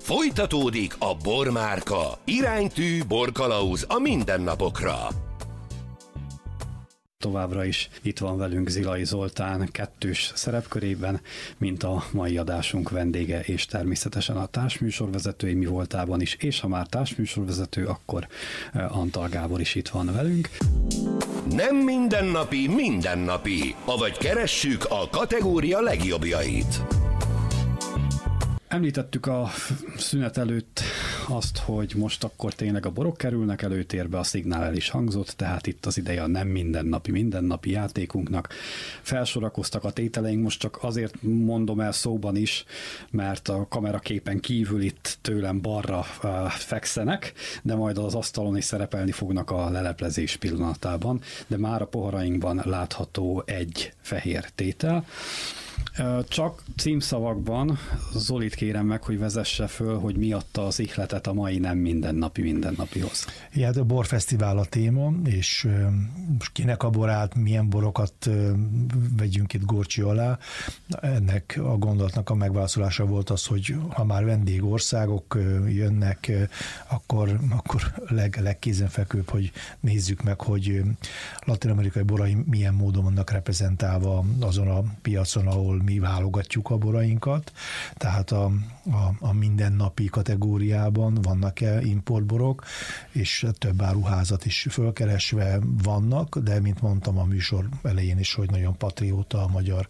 Folytatódik a Bormárka. Iránytű borkalauz a mindennapokra. Továbbra is itt van velünk Zilai Zoltán kettős szerepkörében, mint a mai adásunk vendége, és természetesen a társműsorvezetői mi voltában is, és ha már társműsorvezető, akkor Antal Gábor is itt van velünk. Nem mindennapi, avagy keressük a kategória legjobbjait. Említettük a szünet előtt azt, hogy most akkor tényleg a borok kerülnek előtérbe, a szignál el is hangzott, tehát itt az ideje a nem mindennapi játékunknak. Felsorakoztak a tételeink, most csak azért mondom el szóban is, mert a kameraképen kívül itt tőlem balra fekszenek, de majd az asztalon is szerepelni fognak a leleplezés pillanatában, de már a poharainkban látható egy fehér tétel. Csak címszavakban Zolit kérem meg, hogy vezesse föl, hogy mi adta az ihletet a mai nem mindennapihoz. Ja, a borfesztivál a téma, és kinek a borát, milyen borokat vegyünk itt górcső alá. Ennek a gondolatnak a megválaszolása volt az, hogy ha már vendégországok jönnek, akkor legkézenfekvőbb, hogy nézzük meg, hogy latin-amerikai borai milyen módon vannak reprezentálva azon a piacon, ahol mi válogatjuk a borainkat, tehát a mindennapi kategóriában vannak-e importborok, és több áruházat is fölkeresve vannak, de mint mondtam a műsor elején is, hogy nagyon patrióta a magyar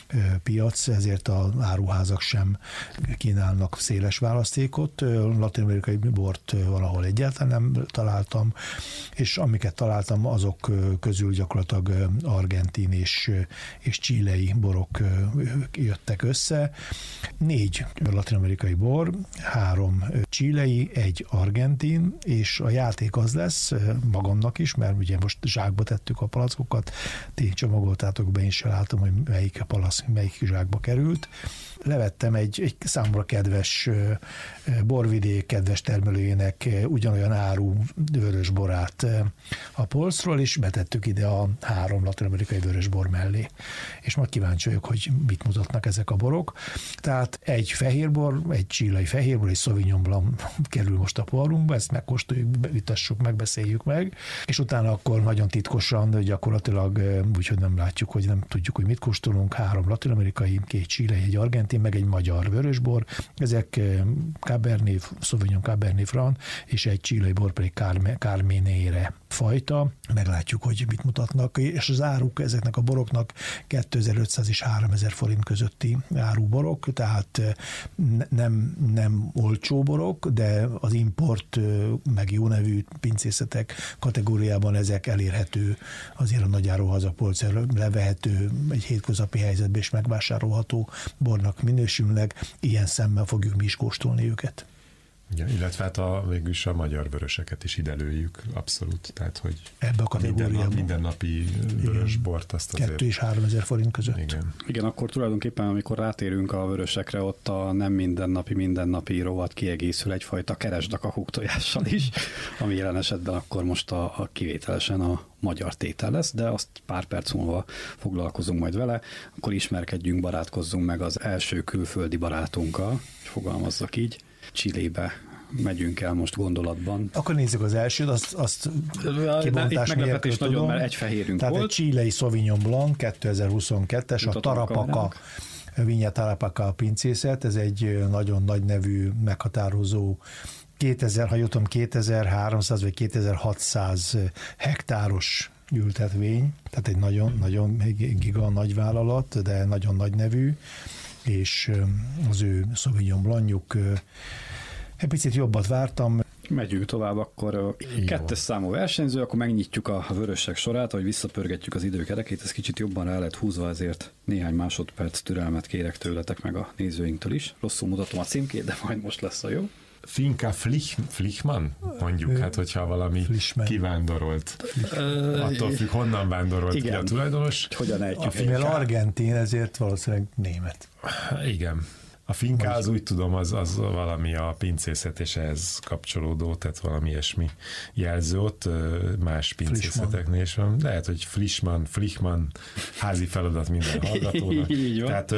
piac, ezért az áruházak sem kínálnak széles választékot. Latin-amerikai bort valahol egyáltalán nem találtam, és amiket találtam, azok közül gyakorlatilag argentin és chilei borok jöttek össze. 4 latin-amerikai bor, 3 chilei, 1 argentin, és a játék az lesz magamnak is, mert ugye most zsákba tettük a palackokat, ti csomagoltátok be, én sem látom, hogy melyik a palack, melyik zsákba került. Levettem egy számomra kedves borvidék, kedves termelőjének ugyanolyan áru vörösborát a polcról, és betettük ide a 3 latin-amerikai vörösbor mellé. És majd kíváncsi vagyok, hogy mit mutatnak ezek a borok. Tehát egy fehérbor, egy chilei fehérbor, egy Sauvignon Blanc kerül most a poharunkba, ezt megkóstoljuk, vitassuk, megbeszéljük meg, és utána akkor nagyon titkosan, gyakorlatilag úgyhogy nem látjuk, hogy nem tudjuk, hogy mit kóstolunk, 3 latin-amerikai, 2 chilei, egy argentin, meg egy magyar vörösbor. Ezek Cabernet, Sauvignon Cabernet Franc, és egy chilei bor pedig Carmenere fajta. Meglátjuk, hogy mit mutatnak, és az áruk ezeknek a boroknak 2500 és 3000 forint közötti áruborok, tehát nem olcsó borok, de az import meg jó nevű pincészetek kategóriában ezek elérhető, azért a nagy áruházapolcra levehető, egy hétköznapi helyzetben is megvásárolható bornak minősülnek, ilyen szemmel fogjuk mi is kóstolni őket. Ja, illetve hát végülis a magyar vöröseket is ide lőjük, abszolút. Tehát, hogy ebbe a kategóriában mindennapi vörösbort azt azért... 2 és 3000 forint között. Igen, akkor tulajdonképpen, amikor rátérünk a vörösekre, ott a nem mindennapi rovat kiegészül egyfajta keresdakakuk tojással is, ami jelen esetben akkor most a kivételesen a magyar tétel lesz, de azt pár perc múlva foglalkozunk majd vele, akkor ismerkedjünk, barátkozzunk meg az első külföldi barátunkkal, fogalmazzak így. Chilébe megyünk el most gondolatban. Akkor nézzük az elsőt, azt kibontás nélkül nagyon, tudom. Mert egy fehérünk tehát volt. Egy chilei Sauvignon Blanc 2022-es, a Tarapacá Viña Tarapacá pincészet, ez egy nagyon nagy nevű, meghatározó 2300 vagy 2600 hektáros ültetvény, tehát egy nagyon giga nagy vállalat, de nagyon nagy nevű, és az ő Sauvignon Blancjuk egy picit jobbat vártam. Megyünk tovább, akkor 2. számú versenyző, akkor megnyitjuk a vörösek sorát, hogy visszapörgetjük az időkerekét, ez kicsit jobban rá lett húzva, ezért néhány másodperc türelmet kérek tőletek meg a nézőinktől is. Rosszul mutatom a címkét, de majd most lesz a jó. Finca Flichmann, mondjuk, hát hogyha valami kivándorolt. Attól függ, honnan vándorolt ki a tulajdonos. Hogyan ejtjük? Mivel argentin, ezért valószínűleg német. Igen. A finká az úgy tudom, az valami a pincészet és ehhez kapcsolódó, tehát valami ilyesmi jelző ott, más pincészeteknél is van. Lehet, hogy Flichmann, házi feladat minden hallgatónak. Tehát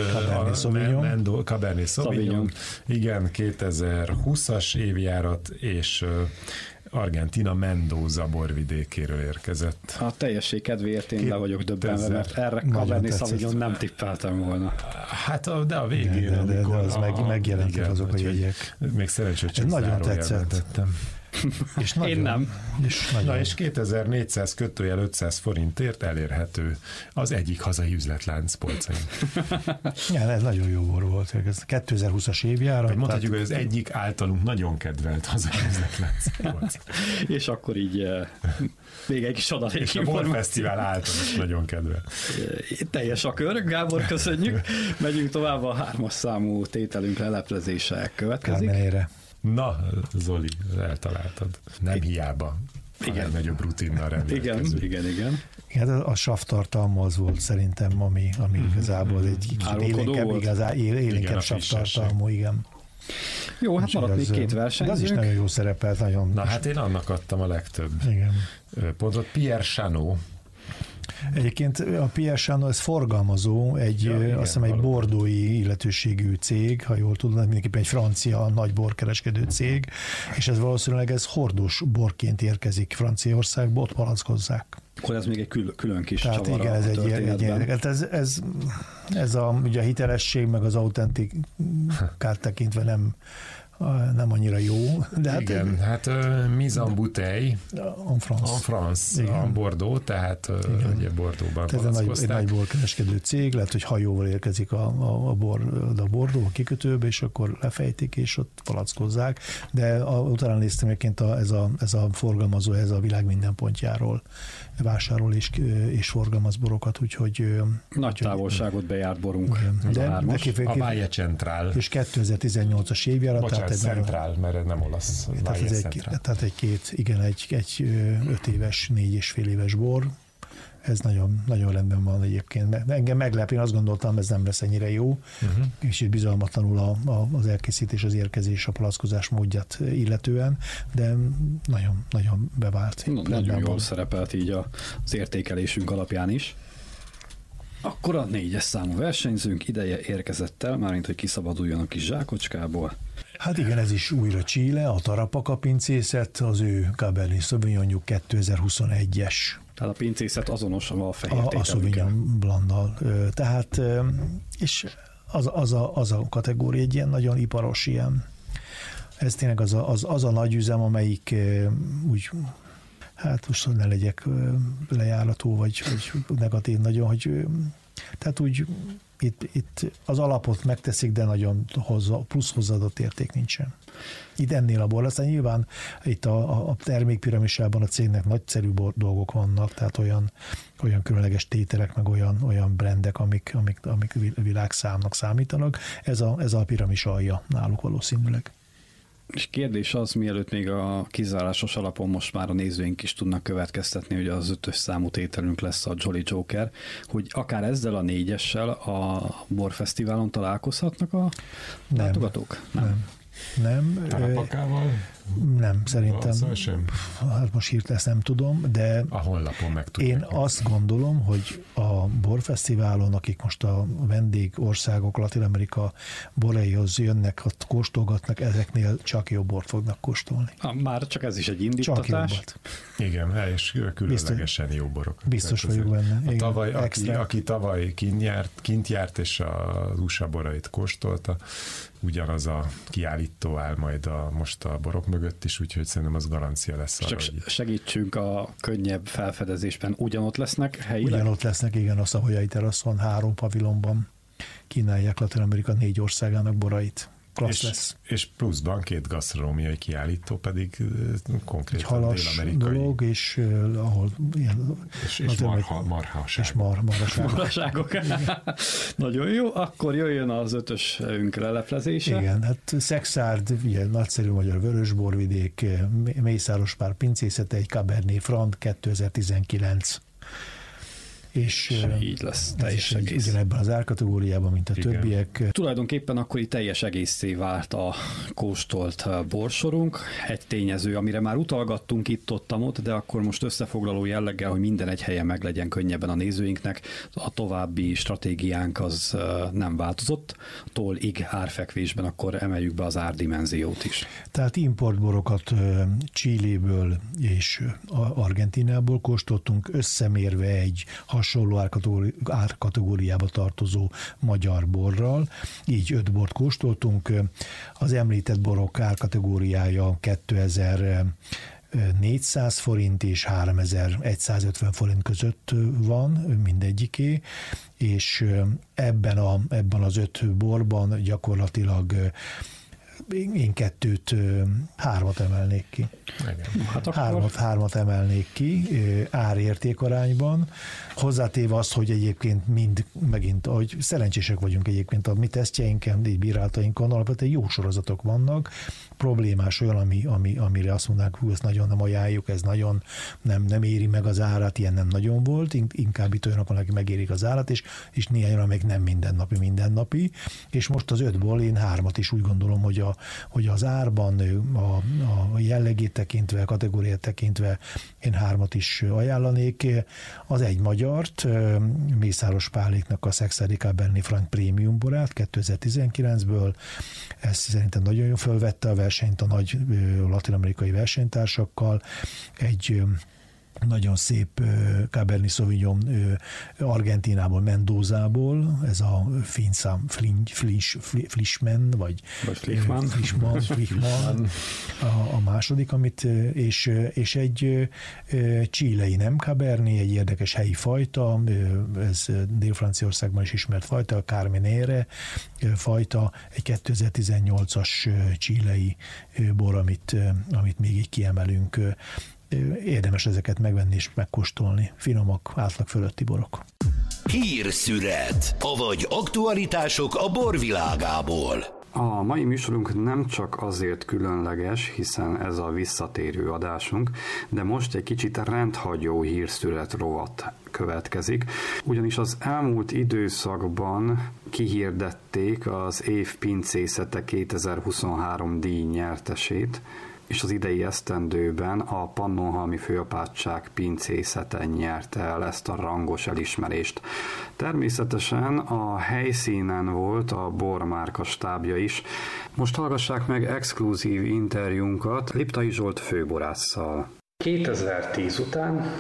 Cabernet Sauvignon, igen, 2020-as évjárat, és Argentina Mendoza borvidékéről érkezett. A teljesség kedvéért én le vagyok döbbenve, mert erre Cabernet Sauvignon nem tippeltem volna. Hát de a végén, de az megjelentek azok a jegyek. Még szerencsé, hogy csak nagyon tetszett. És nagyon, én nem. És 2400/500 forintért elérhető az egyik hazai üzletlánc polcain. Ja, ez nagyon jó bor volt. Ez 2020-as évjára. Vagy mondhatjuk, hogy az egyik általunk nagyon kedvelt hazai üzletlánc polc. És akkor így még egy kis adalék. És a borfesztivál által is nagyon kedvelt. Teljes a kör, Gábor, köszönjük. Megyünk tovább, a 3-as számú tételünk leleplezése következik. Kármenére. Na, Zoli, eltaláltad. Nem hiába. Igen. Nagyobb rutinnal rendelkező. Igen. Hát a savtartalma az volt szerintem, ami igazából egy kicsit élénkebb savtartalmú, igen. Jó, hát maradt még 2 versenyzők. Az is nagyon jó szerepelt, nagyon. Na hát én annak adtam a legtöbb pontot. Pierre Chanot. Egyébként a Pierre Chanot, ez forgalmazó, azt hiszem egy bordói illetőségű cég, ha jól tudom, mindenképpen egy francia nagy borkereskedő cég, és ez valószínűleg hordós borként érkezik Franciaországba, ott palackozzák. Akkor ez még egy külön kis tehát csavar igen, ez egy érdekes. Ez ugye a hitelesség, meg az autentikát tekintve nem annyira jó. De igen, hát mise en bouteille en France, a Bordeaux, tehát ugye Bordeauxban palackozták. Ez egy nagy borkereskedő cég, lehet, hogy hajóval érkezik a Bordeaux, a kikötőbe, és akkor lefejtik, és ott palackozzák, de utána néztem egyébként ez a forgalmazó, ez a világ minden pontjáról vásárol és forgalmaz borokat, úgyhogy... Nagy távolságot bejárt borunk. De a Valle Central. És 2018-as évjára. Bocsánat, Central, mert ez nem olasz. Tehát egy 5 éves, 4,5 éves bor. Ez nagyon, nagyon rendben van egyébként. Engem meglep, én azt gondoltam, ez nem lesz ennyire jó, és itt bizalmatlanul az elkészítés, az érkezés, a palackozás módját illetően, de nagyon, nagyon bevált. Nagyon jól szerepelt így az értékelésünk alapján is. Akkor a 4-es számú versenyzőnk ideje érkezett el, mármint, hogy kiszabaduljon a kis zsákocskából. Hát igen, ez is újra Chile, a Tarapacá pincészet, az ő Cabernet Sauvignonjuk 2021-es. Tehát a pincészet azonos a fehér tételükkel. A Sauvignon Blanc-dal. Tehát, és az a kategória egy ilyen nagyon iparos ilyen. Ez tényleg az a nagy üzem, amelyik úgy, hát most ne legyek lejárató, vagy negatív nagyon, hogy tehát úgy itt az alapot megteszik, de nagyon plusz hozzáadott érték nincsen. Itt ennél a bor, aztán nyilván itt a termékpiramisában a cégnek nagyszerű dolgok vannak, tehát olyan különleges tételek, meg olyan brandek, amik világszámnak számítanak. Ez a piramis alja náluk valószínűleg. És kérdés az, mielőtt még a kizárásos alapon most már a nézőink is tudnak következtetni, hogy az 5-ös számú tételünk lesz a Jolly Joker, hogy akár ezzel a 4-essel a borfesztiválon találkozhatnak a látogatók? Nem. Tarapacával? Nem, szerintem. Hát most hirtelen ezt nem tudom, de a honlapon meg tudják. Én azt gondolom, hogy a borfesztiválon, akik most a vendég országok, Latin-Amerika boraihoz jönnek, kóstolgatnak, ezeknél csak jobb bort fognak kóstolni. Már csak ez is egy indítatás. Csak igen, és különlegesen jó borok. Biztos vagyok benne. Aki tavaly kint járt, és az USA borait kóstolta, ugyanaz a kiállító áll majd most a borok mögött is, úgyhogy szerintem az garancia lesz arra, csak segítsünk a könnyebb felfedezésben. Ugyanott lesznek helyileg? Ugyanott lesznek, igen, a Savoyai teraszon 3 pavilonban kínálják Latin-Amerika 4 országának borait. És pluszban 2 gasztronómiai kiállító, pedig konkrétan dél-amerikai. Dolog, és ahol ilyen... És marhaságok. Nagyon jó, akkor jöjjön az 5-ösünk leleplezése. Igen, hát Szexárd, ilyen nagyszerű magyar vörösborvidék, Mészáros Pál pincészete, egy Cabernet Franc 2019. és így lesz teljes egész. Ugyanebben az árkategóriában, mint a többiek. Tulajdonképpen akkor itt teljes egészé vált a kóstolt borsorunk. Egy tényező, amire már utalgattunk itt-ott, de akkor most összefoglaló jelleggel, hogy minden egy helyen meglegyen könnyebben a nézőinknek. A további stratégiánk az nem változott. Tól-ig árfekvésben akkor emeljük be az árdimenziót is. Tehát importborokat Chiléből és Argentinából kóstoltunk, összemérve egy hasonló árkategóriába tartozó magyar borral. Így 5 bort kóstoltunk. Az említett borok árkategóriája 2400 forint és 3150 forint között van mindegyiké, és ebben az 5 borban gyakorlatilag én 3 emelnék ki. Hát akkor... 3 emelnék ki árértékarányban. Hozzátéve azt, hogy egyébként megint, ahogy szerencsések vagyunk egyébként a mi tesztjeinken, így bíráltainkon, alapvetően jó sorozatok vannak, problémás olyan, amire azt mondanánk, hogy ezt nagyon nem ajánljuk, ez nagyon nem éri meg az árát, ilyen nem nagyon volt, inkább itt olyanok, akik megérik az árat, és néhány olyan, amelyik nem mindennapi, és most az 5-ból én 3 is úgy gondolom, hogy az árban, a jellegét tekintve, a kategóriát tekintve én 3 is ajánlanék. Az egy magyart, Mészáros Páléknak a Sexer Cabernet Franc Premium borát 2019-ből, ez szerintem nagyon jól fölvette a versenyt a nagy latin-amerikai versenytársakkal, egy nagyon szép Cabernet Sauvignon Argentinából, Mendozából, ez a Fleischmann, vagy Fleischmann, a második, és egy chilei nem Cabernet, egy érdekes helyi fajta, ez Dél-Franciaországban is ismert fajta, a Carmenere fajta, egy 2018-as chilei bor, amit még így kiemelünk. Érdemes ezeket megvenni és megkóstolni. Finomak, átlag fölötti borok. Hírszünet, avagy aktualitások a borvilágából. A mai műsorunk nem csak azért különleges, hiszen ez a visszatérő adásunk, de most egy kicsit rendhagyó hírszület rovat következik, ugyanis az elmúlt időszakban kihirdették az év pincészete 2023 díj nyertesét, és az idei esztendőben a Pannonhalmi Főapátság pincészete nyerte el ezt a rangos elismerést. Természetesen a helyszínen volt a bormárka stábja is. Most hallgassák meg exkluzív interjúnkat Liptai Zsolt főborásszal. 2010 után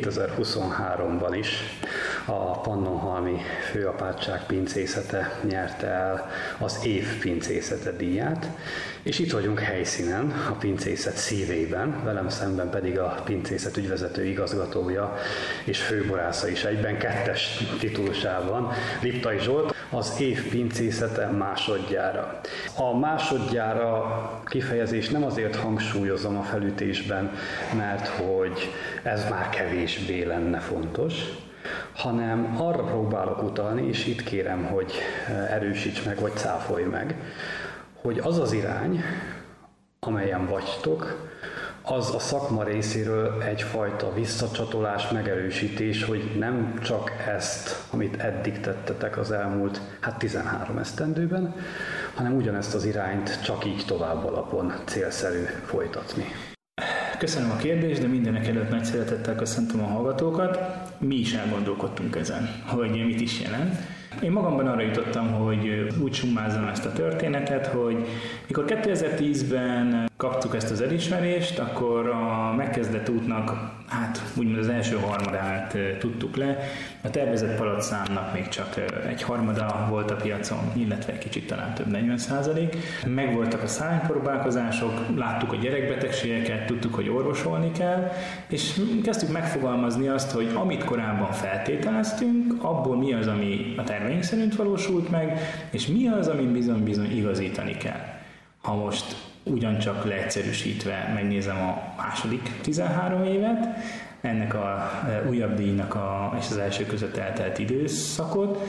2023-ban is a Pannonhalmi Főapátság pincészete nyerte el az év pincészete díját, és itt vagyunk helyszínen, a pincészet szívében, velem szemben pedig a pincészet ügyvezető igazgatója és főborásza is egyben, 2. titulusában, Liptai Zsolt, az év pincészete másodjára. A másodjára kifejezés nem azért hangsúlyozom a felütésben, mert hogy ez már kevésbé lenne fontos, hanem arra próbálok utalni, és itt kérem, hogy erősíts meg, vagy cáfolj meg, hogy az az irány, amelyen vagytok, az a szakma részéről egyfajta visszacsatolás, megerősítés, hogy nem csak ezt, amit eddig tettetek az elmúlt 13 esztendőben, hanem ugyanezt az irányt csak így tovább alapon célszerű folytatni. Köszönöm a kérdést, de mindenek előtt nagy szeretettel köszöntöm a hallgatókat. Mi is elgondolkodtunk ezen, hogy mit is jelent. Én magamban arra jutottam, hogy úgy summázom ezt a történetet, hogy mikor 2010-ben kaptuk ezt az elismerést, akkor a megkezdett útnak, úgymond az első harmadát tudtuk le. A tervezett palacszámnak még csak egy harmada volt a piacon, illetve egy kicsit talán több 40%. Megvoltak a szárnypróbálkozások, láttuk a gyerekbetegségeket, tudtuk, hogy orvosolni kell, és kezdtük megfogalmazni azt, hogy amit korábban feltételeztünk, abból mi az, ami a terveink szerint valósult meg, és mi az, amit bizony-bizony igazítani kell. Ha most ugyancsak leegyszerűsítve megnézem a második 13 évet, ennek a újabb díjnak és az első között eltelt időszakot,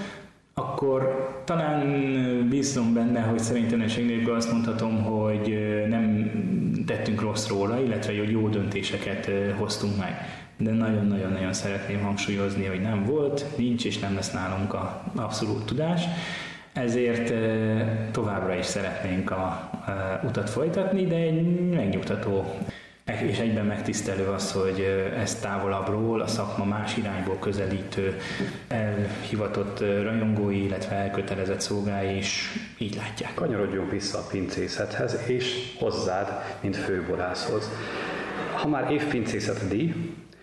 akkor talán bízom benne, hogy szerintelenség nélkül azt mondhatom, hogy nem tettünk rossz róla, illetve hogy jó döntéseket hoztunk meg. De nagyon-nagyon-nagyon szeretném hangsúlyozni, hogy nem volt, nincs és nem lesz nálunk a abszolút tudás. Ezért továbbra is szeretnénk a utat folytatni, de egy megnyugtató és egyben megtisztelő az, hogy ezt távolabbról, a szakma más irányból közelítő elhivatott rajongói, illetve elkötelezett szolgái is így látják. Kanyarodjunk vissza a pincészethez, és hozzád, mint főborászhoz. Ha már évpincészet díj,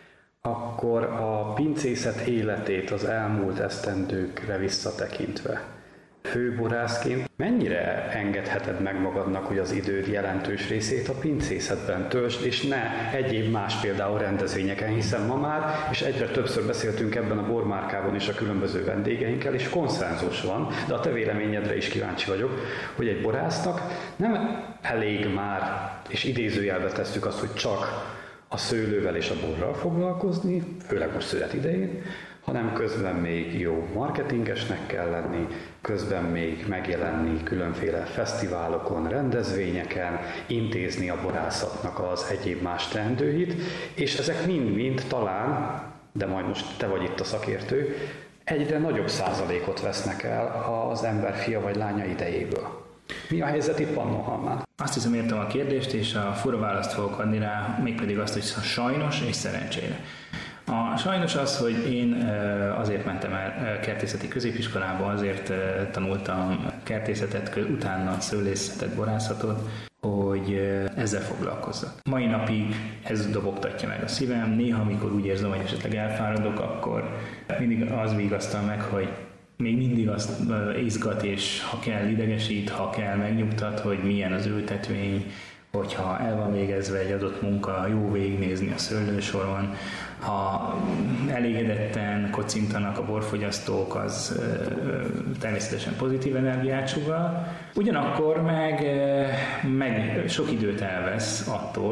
akkor a pincészet életét az elmúlt esztendőkre visszatekintve, főborászként mennyire engedheted meg magadnak, hogy az időd jelentős részét a pincészetben töltsd, és ne egyéb más például rendezvényeken, hiszen ma már, és egyre többször beszéltünk ebben a bormárkában is a különböző vendégeinkkel, és konszenzus van, de a te véleményedre is kíváncsi vagyok, hogy egy borásznak nem elég már, és idézőjelbe tesszük azt, hogy csak a szőlővel és a borral foglalkozni, főleg most szület idején, hanem közben még jó marketingesnek kell lenni, közben még megjelenni különféle fesztiválokon, rendezvényeken, intézni a borászatnak az egyéb más teendőit, és ezek mind-mind talán, de majd most te vagy itt a szakértő, egyre nagyobb százalékot vesznek el az ember fia vagy lánya idejéből. Mi a helyzet itt Pannonhalmán? Azt hiszem, értem a kérdést, és a fura választ fogok adni rá, mégpedig azt, hogy sajnos és szerencsére. A sajnos az, hogy én azért mentem el kertészeti középiskolába, azért tanultam kertészetet, utána szőlészetet, borászatot, hogy ezzel foglalkozzak. Mai napig ez dobogtatja meg a szívem, néha, amikor úgy érzem, hogy esetleg elfáradok, akkor mindig az vigasztal meg, hogy még mindig azt izgat, és ha kell idegesít, ha kell megnyugtat, hogy milyen az ültetvény, hogyha el van végezve egy adott munka, jó végignézni a szőlősoron, ha elégedetten kocintanak a borfogyasztók, az természetesen pozitív energiát sugall. Ugyanakkor meg sok időt elvesz attól,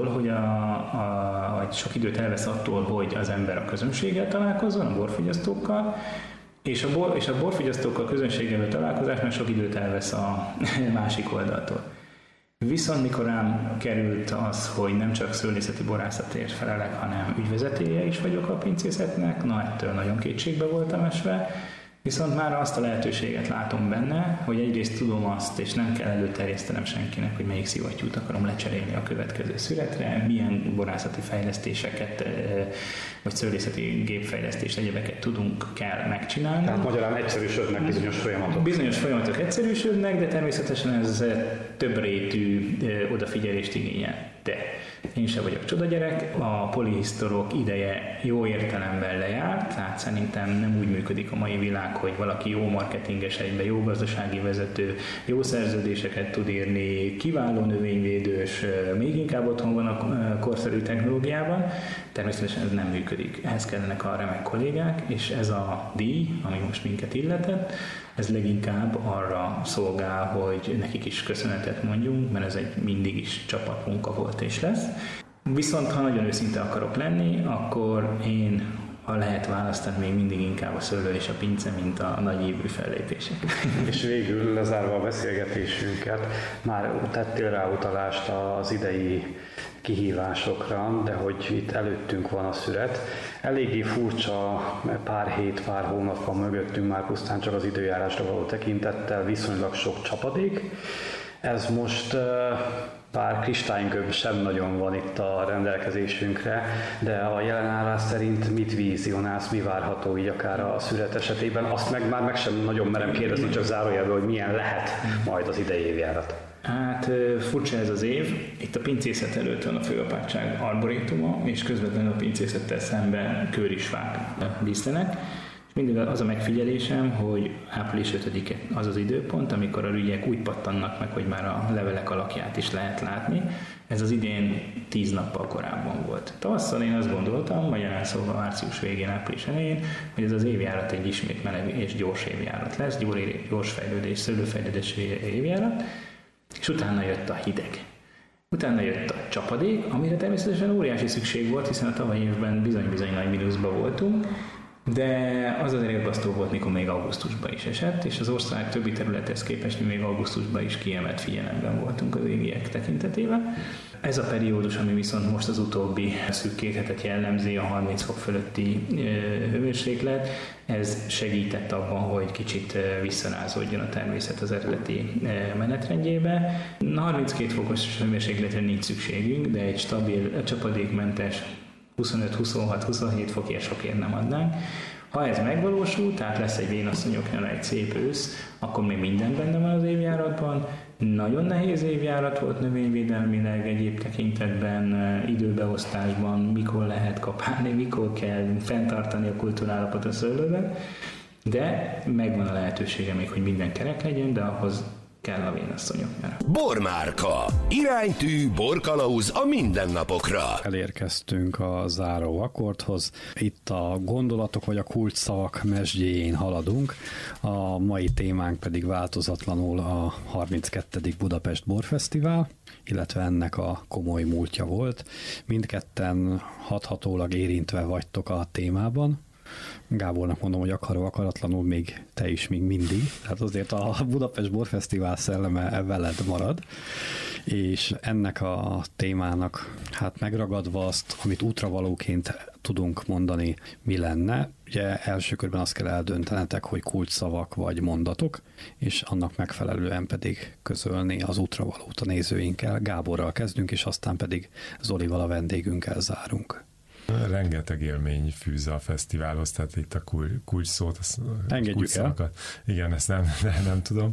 hogy sok időt elvesz attól, hogy az ember a közönséggel találkozzon, a borfogyasztókkal, és a borfogyasztókkal, közönséggel találkozás meg sok időt elvesz a másik oldaltól. Viszont mikor rám került az, hogy nem csak szőlészeti borászatért felelek, hanem ügyvezetője is vagyok a pincészetnek, ettől nagyon kétségbe voltam esve, viszont már azt a lehetőséget látom benne, hogy egyrészt tudom azt, és nem kell előterjesztenem senkinek, hogy melyik szivattyút akarom lecserélni a következő születre, milyen borászati fejlesztéseket, vagy szőlészeti gépfejlesztést, egyebeket kell megcsinálni. Tehát magyarán egyszerűsödnek bizonyos folyamatok. Bizonyos folyamatok egyszerűsödnek, de természetesen ez több rétű odafigyelést igényel. De én sem vagyok csodagyerek, a polihisztorok ideje jó értelemben lejárt, tehát szerintem nem úgy működik a mai világ, hogy valaki jó marketinges egyben, jó gazdasági vezető, jó szerződéseket tud írni, kiváló növényvédős, még inkább otthon van a korszerű technológiában. Természetesen ez nem működik. Ehhez kellenek a remek kollégák, és ez a díj, ami most minket illetett, ez leginkább arra szolgál, hogy nekik is köszönetet mondjunk, mert ez egy mindig is csapatmunka volt és lesz. Viszont ha nagyon őszinte akarok lenni, akkor én, ha lehet választani, még mindig inkább a szőlő és a pince, mint a nagy ívű fellépések. És végül lezárva a beszélgetésünket, már tettél rá utalást az idei kihívásokra, de hogy itt előttünk van a szüret. Eléggé furcsa, pár hét, pár hónap van mögöttünk már pusztán csak az időjárásra való tekintettel, viszonylag sok csapadék. Ez most bár kristálygömb sem nagyon van itt a rendelkezésünkre, de a jelenállás szerint mit vizionálsz, mi várható így akár a szület esetében? Azt meg sem nagyon merem kérdezni, csak zárójelben, hogy milyen lehet majd az idei évjárat. Hát furcsa ez az év. Itt a pincészet előtt van a főapátság arborétuma, és közvetlenül a pincészettel szemben kőrisfák díszlenek. És mindig az a megfigyelésem, hogy április 5-e az az időpont, amikor a rügyek úgy pattannak meg, hogy már a levelek alakját is lehet látni. Ez az idén 10 nappal korábban volt. Tavasszal én azt gondoltam, magyarán szóval március végén, április elején, hogy ez az évjárat egy ismét meleg és gyors évjárat lesz, gyors fejlődés, szőlőfejlődés évjárat. És utána jött a hideg. Utána jött a csapadék, amire természetesen óriási szükség volt, hiszen a tavalyi évben bizony-bizony nagy mínuszban voltunk, De az riasztó volt, mikor még augusztusban is esett, és az ország többi területhez képest mi még augusztusban is kiemelt figyelemben voltunk az égiek tekintetében. Ez a periódus, ami viszont most az utóbbi szűk 2 hetet jellemzi, a 30 fok fölötti hőmérséklet, ez segített abban, hogy kicsit visszarázódjon a természet az eredeti menetrendjébe. 32 fokos hőmérsékletre nincs szükségünk, de egy stabil, csapadékmentes 25-26-27 fokért sokért nem adnánk. Ha ez megvalósul, tehát lesz egy vénasszonyoknál egy szép ősz, akkor még minden benne van az évjáratban. Nagyon nehéz évjárat volt növényvédelmileg, egyéb tekintetben, időbeosztásban, mikor lehet kapálni, mikor kell fenntartani a kultúrállapot a szőlőben, de megvan a lehetősége még, hogy minden kerek legyen, de ahhoz kell a vénasszonyoknál. Bormárka. Iránytű, borkalauz a mindennapokra. Elérkeztünk a záró akkordhoz. Itt a gondolatok vagy a kulcsszavak mesdjéjén haladunk. A mai témánk pedig változatlanul a 32. Budapest Borfesztivál, illetve ennek a komoly múltja volt. Mindketten hathatólag érintve vagytok a témában. Gábornak mondom, hogy akaratlanul még te is még mindig. Tehát azért a Budapest Borfesztivál szelleme veled marad, és ennek a témának hát megragadva azt, amit útravalóként tudunk mondani, mi lenne. Ugye első körben azt kell eldöntenetek, hogy kulcsszavak vagy mondatok, és annak megfelelően pedig közölni az útravalót a nézőinkkel. Gáborral kezdünk, és aztán pedig Zolival, a vendégünkkel zárunk. Rengeteg élmény fűz a fesztiválhoz, tehát itt a kulcs szót, engedjük el. Igen, ezt nem tudom.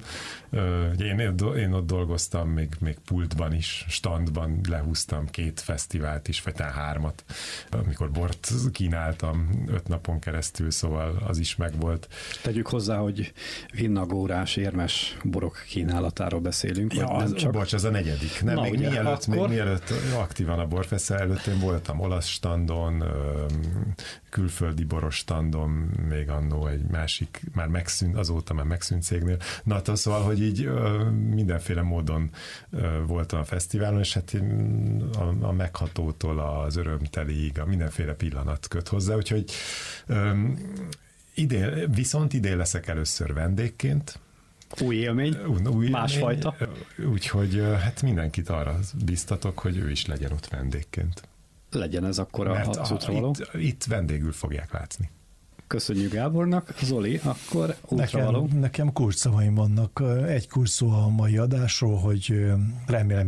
Én ott dolgoztam, még pultban is, standban lehúztam 2 fesztivált is, vagy talán 3, amikor bort kínáltam 5 napon keresztül, szóval az is megvolt. Tegyük hozzá, hogy vinnagórás, érmes borok kínálatáról beszélünk. Ja, nem csak... bocs, ez a 4. Nem, még ugye, mielőtt aktívan a borfesztivál előtt én voltam olasz standon, külföldi boros standon, még annó egy másik, már megszűnt, azóta már megszűnt cégnél. Na, szóval, hogy így mindenféle módon voltam a fesztiválon, és hát a meghatótól az örömteliig a mindenféle pillanat köt hozzá, úgyhogy idén leszek először vendégként. Új élmény, másfajta. Úgyhogy hát mindenkit arra biztatok, hogy ő is legyen ott vendégként. Legyen ez akkor az útravaló. Itt vendégül fogják látni. Köszönjük Gábornak. Zoli, akkor útravaló. Nekem kulcsszavaim vannak. Egy kulcsszó a mai adásról, hogy remélem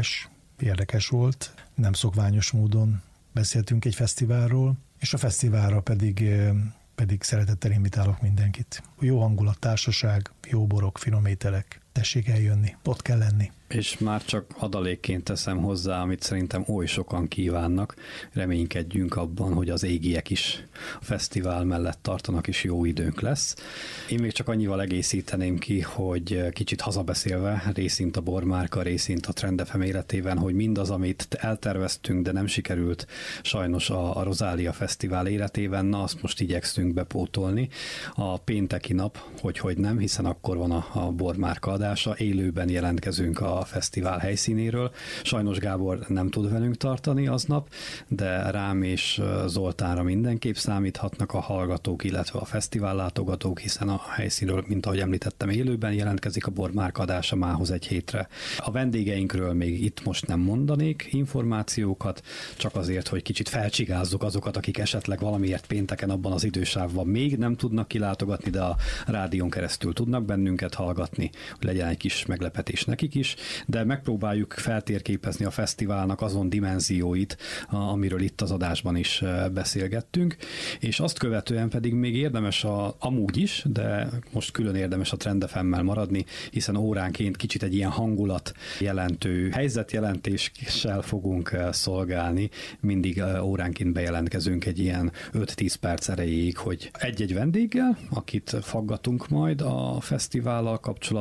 érdekes volt. Nem szokványos módon beszéltünk egy fesztiválról, és a fesztiválra pedig szeretettel invitálok mindenkit. Jó hangulat, társaság, jó borok, finom ételek. Tessék eljönni, ott kell lenni. És már csak adalékként teszem hozzá, amit szerintem oly sokan kívánnak. Reménykedjünk abban, hogy az égiek is a fesztivál mellett tartanak, és jó időnk lesz. Én még csak annyival egészíteném ki, hogy kicsit hazabeszélve, részint a Bormárka, részint a Trend FM életében, hogy mindaz, amit elterveztünk, de nem sikerült sajnos a Rozália Fesztivál életében, na azt most igyekszünk bepótolni. A pénteki nap, hogy nem, hiszen akkor van a Bormárka adása, élőben jelentkezünk a fesztivál helyszínéről. Sajnos Gábor nem tud velünk tartani aznap, de rám és Zoltánra mindenképp számíthatnak a hallgatók, illetve a fesztivál látogatók, hiszen a helyszínről, mint ahogy említettem, élőben jelentkezik a Bormárka adása mához egy hétre. A vendégeinkről még itt most nem mondanék információkat, csak azért, hogy kicsit felcsigázzuk azokat, akik esetleg valamiért pénteken abban az idősávban még nem tudnak kilátogatni, de a rádión keresztül tudnak bennünket hallgatni, hogy legyen egy kis meglepetés nekik is, de megpróbáljuk feltérképezni a fesztiválnak azon dimenzióit, amiről itt az adásban is beszélgettünk, és azt követően pedig még érdemes amúgy is, de most külön érdemes a Trend FM-mel maradni, hiszen óránként kicsit egy ilyen hangulat jelentő helyzetjelentéssel fogunk szolgálni, mindig óránként bejelentkezünk egy ilyen 5-10 perc erejéig, hogy egy-egy vendéggel, akit faggatunk majd a fesztivállal kapcsolatban, és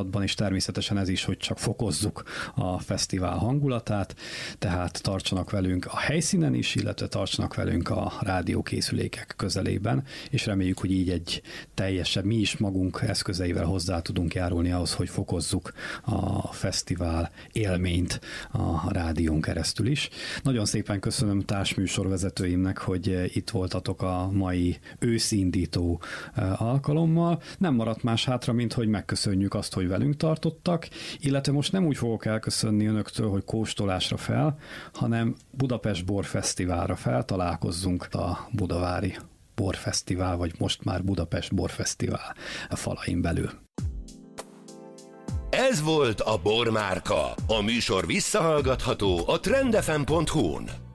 természetesen ez is, hogy csak fokozzuk a fesztivál hangulatát, tehát tartsanak velünk a helyszínen is, illetve tartsanak velünk a rádiókészülékek közelében, és reméljük, hogy így egy teljesebb, mi is magunk eszközeivel hozzá tudunk járulni ahhoz, hogy fokozzuk a fesztivál élményt a rádión keresztül is. Nagyon szépen köszönöm társműsorvezetőimnek, hogy itt voltatok a mai őszindító alkalommal. Nem maradt más hátra, mint hogy megköszönjük azt, hogy velünk tartottak, illetve most nem úgy fogok elköszönni önöktől, hogy kóstolásra fel, hanem Budapest Borfesztiválra fel, találkozzunk a budavári Borfesztivál, vagy most már Budapest Borfesztivál falain belül. Ez volt a Bormárka. A műsor visszahallgatható a trendfm.hu-n.